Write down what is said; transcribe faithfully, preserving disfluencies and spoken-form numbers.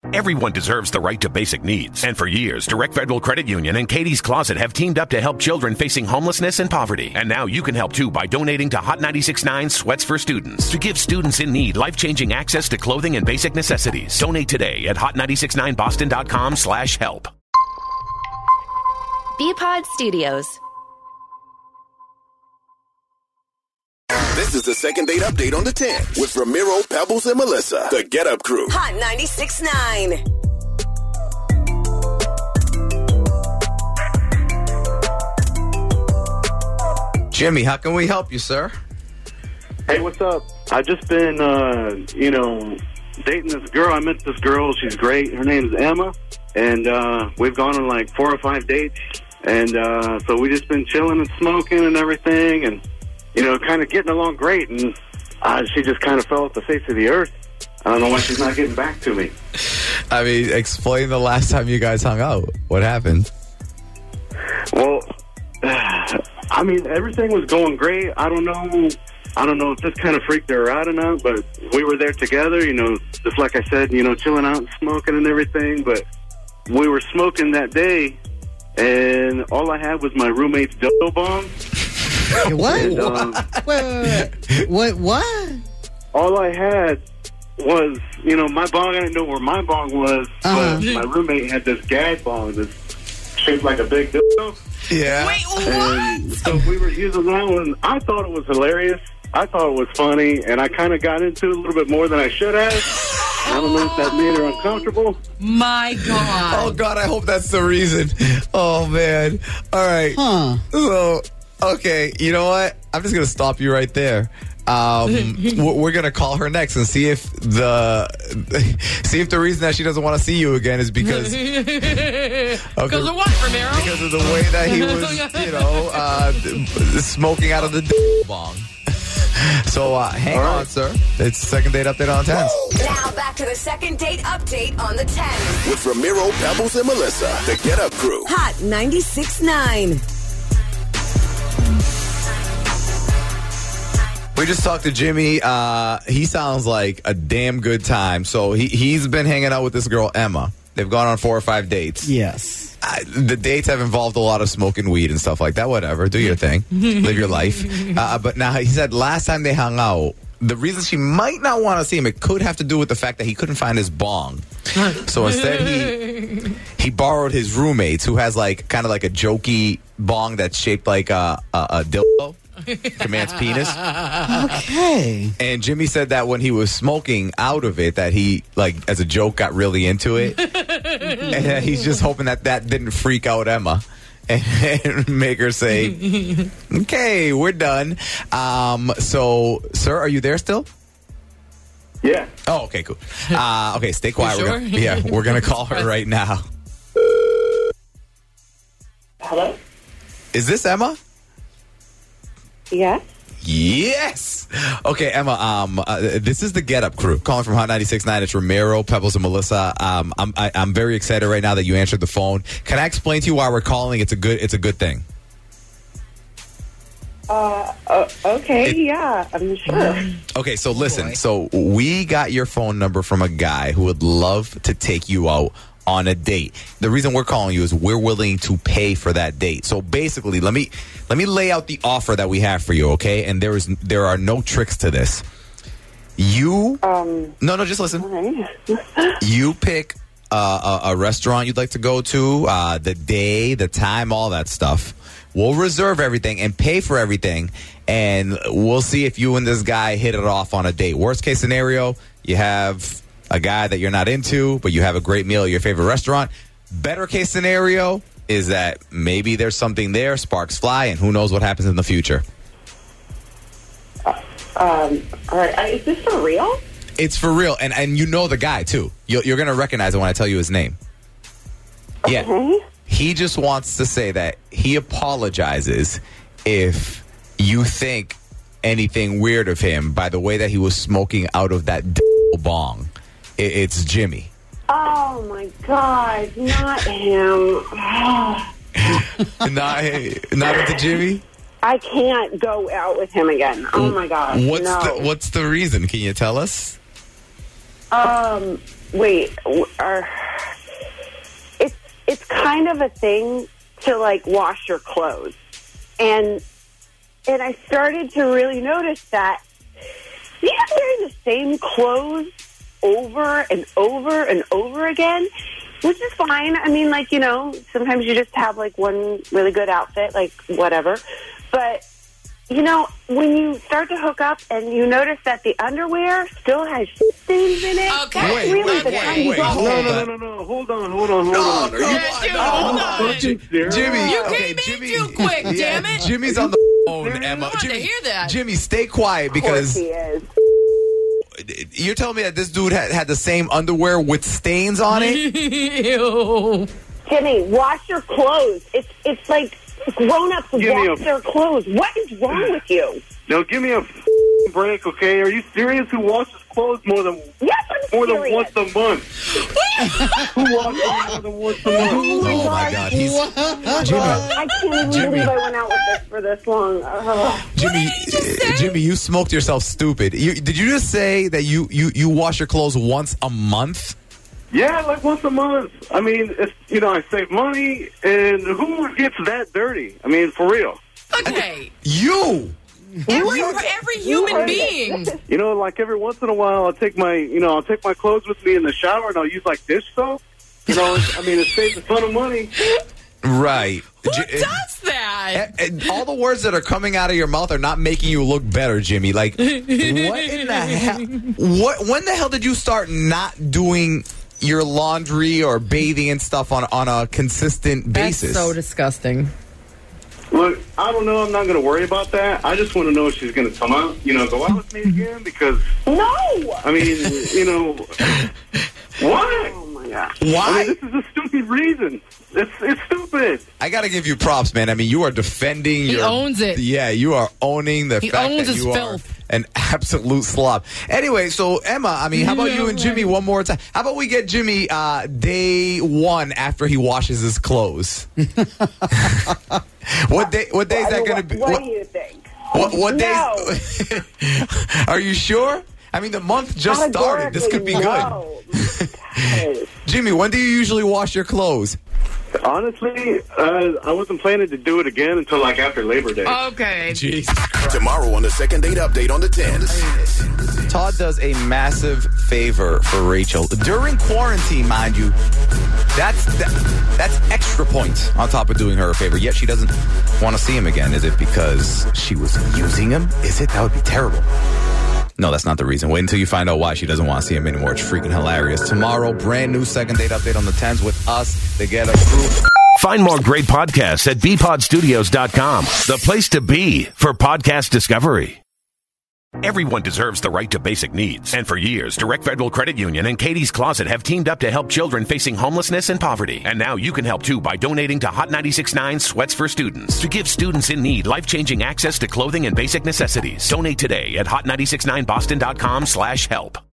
Everyone deserves the right to basic needs. And for years, Direct Federal Credit Union and Katie's Closet have teamed up to help children facing homelessness and poverty. And now you can help too by donating to Hot ninety-six point nine Sweats for Students to give students in need life-changing access to clothing and basic necessities. Donate today at hot nine six nine boston dot com slash help. B-Pod Studios. This is the second date update on the ten with Ramiro, Pebbles, and Melissa, the Get Up Crew. Hot ninety-six point nine. Jimmy, how can we help you, sir? Hey, what's up? I've just been, uh, you know, dating this girl. I met this girl. She's great. Her name's Emma. And uh, we've gone on like four or five dates. And uh, so we just been chilling and smoking and everything. And, you know, kind of getting along great. And uh, she just kind of fell off the face of the earth. I don't know why she's not getting back to me. I mean, explain the last time you guys hung out. What happened? Well, I mean, everything was going great. I don't know. I don't know if this kind of freaked her out or not, but we were there together, you know, just like I said, you know, chilling out and smoking and everything. But we were smoking that day, and all I had was my roommate's dildo bomb. What? And, um, wait, wait, wait. What? What? All I had was, you know, my bong. I didn't know where my bong was, Uh-huh. but my roommate had this gag bong that's shaped like a big dildo. Yeah. Wait, what? And so we were using that one. I thought it was hilarious. I thought it was funny, and I kind of got into it a little bit more than I should have. I don't know if that made her uncomfortable. My God. Oh, God, I hope that's the reason. Oh, man. All right. Huh. So, okay, you know what? I'm just going to stop you right there. Um, we're going to call her next and see if the see if the reason that she doesn't want to see you again is because Because of, of what, Ramiro? because of the way that he was, you know, uh, smoking out of the d- bong. So uh, hang All right. on, sir. It's the second date update on ten. Now back to the second date update on the ten. With Ramiro, Pebbles, and Melissa, the Get Up Crew. Hot ninety-six point nine. We just talked to Jimmy. Uh, he sounds like a damn good time. So he, he's been hanging out with this girl, Emma. They've gone on four or five dates. Yes. Uh, the dates have involved a lot of smoking weed and stuff like that. Whatever. Do your thing. Live your life. Uh, but now he said last time they hung out, the reason she might not want to see him, it could have to do with the fact that he couldn't find his bong. So instead he he borrowed his roommate's, who has like kind of like a jokey bong that's shaped like a, a, a dildo. Command's penis. Okay. And Jimmy said that when he was smoking out of it, that he, like, as a joke, got really into it. And that he's just hoping that that didn't freak out Emma and, and make her say, okay, we're done. Um, so, sir, are you there still? Yeah. Oh, okay, cool. Uh, okay, stay quiet. You We're sure? gonna, yeah, we're going to call her right now. Hello? Is this Emma? Yes? Yes. Okay, Emma. Um, uh, this is the Get Up Crew calling from Hot ninety-six point nine. It's Ramiro, Pebbles, and Melissa. Um, I'm I, I'm very excited right now that you answered the phone. Can I explain to you why we're calling? It's a good it's a good thing. Uh, uh okay, It- yeah, I'm sure. Okay, so listen. So we got your phone number from a guy who would love to take you out on a date. The reason we're calling you is we're willing to pay for that date. So basically, let me let me lay out the offer that we have for you, okay? And there is there are no tricks to this. You Um, No, no, just listen. all right. You pick uh, a, a restaurant you'd like to go to, uh, the day, the time, all that stuff. We'll reserve everything and pay for everything, and we'll see if you and this guy hit it off on a date. Worst case scenario, you have a guy that you're not into, but you have a great meal at your favorite restaurant. Better case scenario is that maybe there's something there, sparks fly, and who knows what happens in the future. Um, all right, uh, is this for real? It's for real, and, and you know the guy, too. You're, you're going to recognize it when I tell you his name. Yeah. Okay. He just wants to say that he apologizes if you think anything weird of him by the way that he was smoking out of that d- bong. It, it's Jimmy. Oh, my God, not him. not, not into Jimmy? I can't go out with him again. Oh, my God, What's no. the What's the reason? Can you tell us? Um, wait, w- are it's it's kind of a thing to like wash your clothes, and and I started to really notice that you're wearing the same clothes over and over and over again, which is fine. I mean, like, you know, sometimes you just have like one really good outfit, like whatever, but. You know, when you start to hook up and you notice that the underwear still has shit stains in it, Okay. that's Wait, really wait, the wait, time you wait, drop hold it. No, on. no, no, no, no. Hold on, hold on, hold on. Are you Yeah, dude, hold on. serious? Jimmy, You okay, came in Jimmy, too quick, yeah, damn it. Jimmy's on the phone, Emma. wanted to Jimmy, hear that. Jimmy, stay quiet Of course because he is. you're telling me that this dude had, had the same underwear with stains on it? Ew. Jimmy, wash your clothes. It's it's like grown-ups Give me wash a- their clothes. What is wrong with you? No, give me a f- break, okay? Are you serious? Who washes clothes more than Yes, I'm more than serious. once a month? Who washes more than once a month? Oh my God, he's Jimmy. I can't even Jimmy. believe I went out with this for this long. Ugh. Jimmy, uh, Jimmy, you smoked yourself stupid. You, did you just say that you, you, you wash your clothes once a month? Yeah, like once a month. I mean, it's, you know, I save money, and who gets that dirty? I mean, for real. Okay. You. Every, for every human being. You know, like every once in a while, I'll take my, you know, I'll take my clothes with me in the shower, and I'll use like dish soap. You know, I mean, it saves a ton of money. Right. Who J- does that? And all the words that are coming out of your mouth are not making you look better, Jimmy. Like, what in the hell? What? When the hell did you start not doing your laundry or bathing and stuff on on a consistent basis? That's so disgusting. Look, I don't know. I'm not going to worry about that. I just want to know if she's going to come out, you know, go out with me again because, No! I mean, you know, why? Oh, my God. I Why? mean, this is a stupid reason. It's it's stupid. I got to give you props, man. I mean, you are defending He your... owns it. Yeah, you are owning the He fact owns that his you filth. are an absolute slob. Anyway, so, Emma, I mean, how about you and Jimmy one more time? How about we get Jimmy uh, day one after he washes his clothes? What day? What day is that going to be? What, What, do you think? what, what No. days? Are you sure? I mean, the month just started. This could be good. No. Jimmy, when do you usually wash your clothes? Honestly, uh, I wasn't planning to do it again until like after Labor Day. Okay. Jesus. Tomorrow on the second date update on the tens. Todd does a massive favor for Rachel during quarantine, mind you. That's that, that's extra points on top of doing her a favor. Yet she doesn't want to see him again. Is it because she was using him? Is it? That would be terrible. No, that's not the reason. Wait until you find out why she doesn't want to see him anymore. It's freaking hilarious. Tomorrow, brand new second date update on the tens with us, the Get Up Crew. Find more great podcasts at b pod studios dot com, the place to be for podcast discovery. Everyone deserves the right to basic needs. And for years, Direct Federal Credit Union and Katie's Closet have teamed up to help children facing homelessness and poverty. And now you can help too by donating to Hot ninety-six point nine Sweats for Students to give students in need life-changing access to clothing and basic necessities. Donate today at hot nine six nine boston dot com slash help.